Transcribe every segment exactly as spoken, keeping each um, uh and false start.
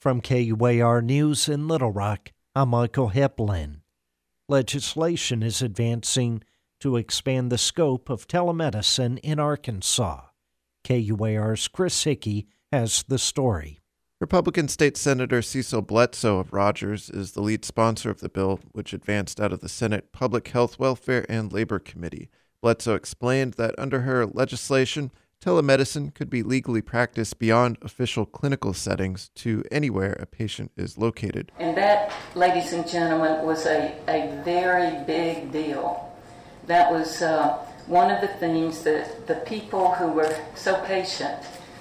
From K U A R News in Little Rock, I'm Michael Heplin. Legislation is advancing to expand the scope of telemedicine in Arkansas. K U A R's Chris Hickey has the story. Republican State Senator Cecil Bledsoe of Rogers is the lead sponsor of the bill, which advanced out of the Senate Public Health, Welfare, and Labor Committee. Bledsoe explained that under her legislation, telemedicine could be legally practiced beyond official clinical settings to anywhere a patient is located. And that, ladies and gentlemen, was a, a very big deal. That was uh, one of the things that the people who were so patient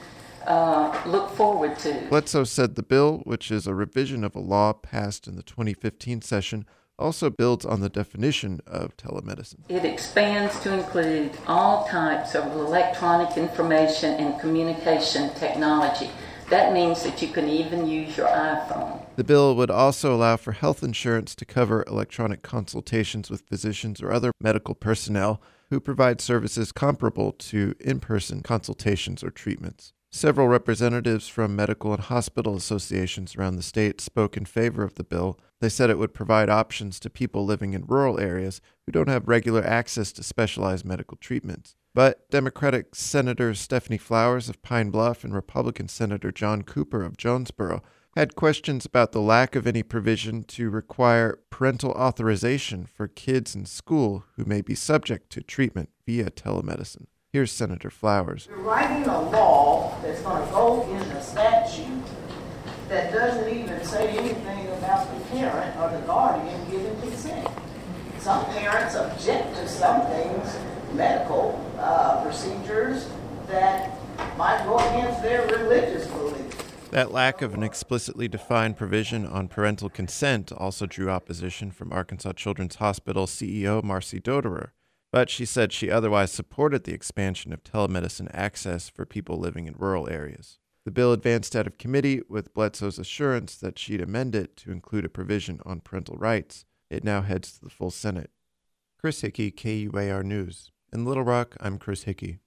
uh, look forward to. Bledsoe said the bill, which is a revision of a law passed in the twenty fifteen session, also builds on the definition of telemedicine. It expands to include all types of electronic information and communication technology. That means that you can even use your iPhone. The bill would also allow for health insurance to cover electronic consultations with physicians or other medical personnel who provide services comparable to in-person consultations or treatments. Several representatives from medical and hospital associations around the state spoke in favor of the bill. They said it would provide options to people living in rural areas who don't have regular access to specialized medical treatments. But Democratic Senator Stephanie Flowers of Pine Bluff and Republican Senator John Cooper of Jonesboro had questions about the lack of any provision to require parental authorization for kids in school who may be subject to treatment via telemedicine. Here's Senator Flowers. You're writing a law that's going to go in a statute that doesn't even say anything about the parent or the guardian giving consent. Some parents object to some things, medical uh, procedures, that might go against their religious beliefs. That lack of an explicitly defined provision on parental consent also drew opposition from Arkansas Children's Hospital C E O Marcy Doderer. But she said she otherwise supported the expansion of telemedicine access for people living in rural areas. The bill advanced out of committee with Bledsoe's assurance that she'd amend it to include a provision on parental rights. It now heads to the full Senate. Chris Hickey, K U A R News. In Little Rock, I'm Chris Hickey.